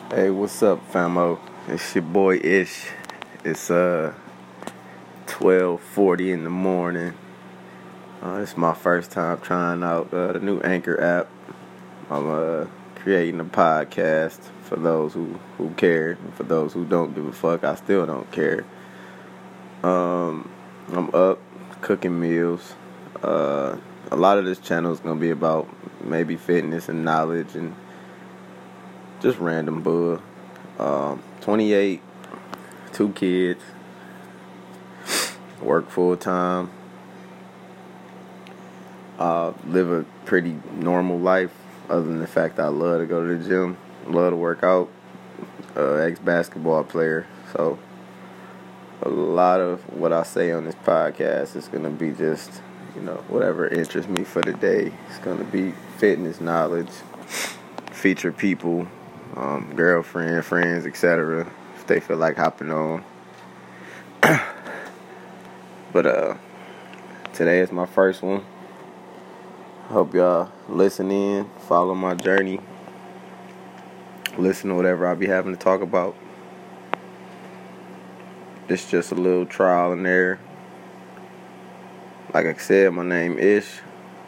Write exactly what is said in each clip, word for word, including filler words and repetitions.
Hey, what's up, famo? It's your boy Ish. It's uh twelve forty in the morning. Uh, it's my first time trying out uh, the new Anchor app. I'm uh creating a podcast for those who who care, and for those who don't give a fuck. I still don't care. Um, I'm up cooking meals. Uh, a lot of this channel is gonna be about maybe fitness and knowledge and just random bull. Um, twenty-eight, two kids, work full time, uh, live a pretty normal life other than the fact that I love to go to the gym, love to work out, uh, ex-basketball player. So a lot of what I say on this podcast is going to be just, you know, whatever interests me for the day. It's going to be fitness knowledge, feature people, Um, girlfriend, friends, et cetera. If they feel like hopping on. But uh, today is my first one. Hope y'all listen in, follow my journey, listen to whatever I be having to talk about. This just a little trial and error. Like I said, my name Ish.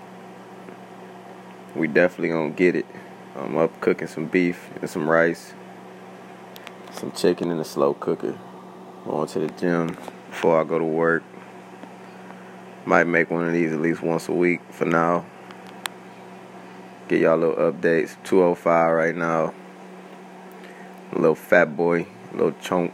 We definitely gonna get it. I'm up cooking some beef and some rice, some chicken in a slow cooker. Going to the gym before I go to work. Might make one of these at least once a week for now. Get y'all little updates. two oh five right now. A little fat boy, a little chunk.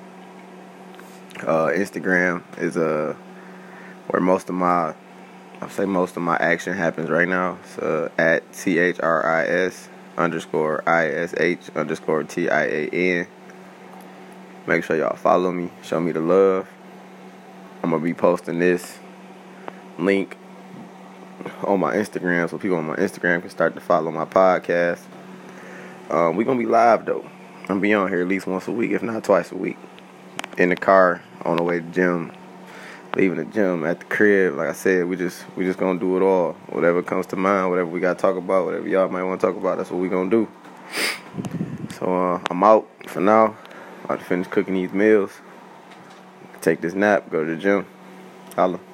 Uh, Instagram is uh, where most of my I say most of my action happens right now. It's uh, at T H R I S underscore I S H underscore T I A N. Make sure y'all follow me. Show me the love. I'm going to be posting this link on my Instagram so people on my Instagram can start to follow my podcast. Um, we're going to be live, though. I'm going to be on here at least once a week, if not twice a week. In the car, on the way to the gym. Leaving the gym, at the crib. Like I said, we just we just gonna do it all. Whatever comes to mind, whatever we gotta talk about, whatever y'all might want to talk about, that's what we gonna do. So uh, I'm out for now. About to finish cooking these meals. Take this nap, go to the gym. Holla.